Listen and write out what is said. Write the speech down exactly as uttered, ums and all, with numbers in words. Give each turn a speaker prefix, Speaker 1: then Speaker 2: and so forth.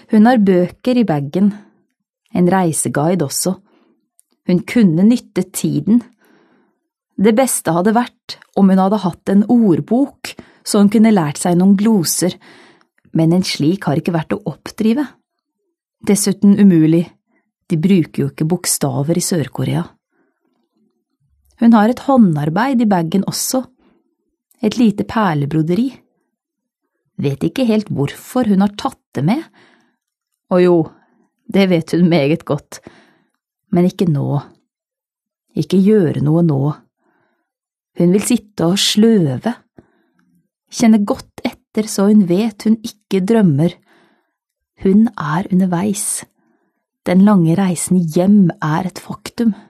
Speaker 1: Hun har bøker i bagen, en reiseguide også. Hun kunne nytte tiden. Det beste hadde vært om hun hadde hatt en ordbok, så hun kunne lært seg noen gloser, men en slik har ikke vært å oppdrive. Dessuten umulig, de bruker jo ikke bokstaver i Sør-Korea. Hun har et håndarbeid i bagen også, et lite perlebroderi. Vet ikke helt hvorfor hun har tatt det med. Og jo, det vet hun meget godt, men ikke nå. Ikke gjøre noe nå. Hun vil sitte og sløve, kjenne godt etter så hun vet hun ikke drømmer. Hun er underveis. Den lange reisen hjem er et faktum.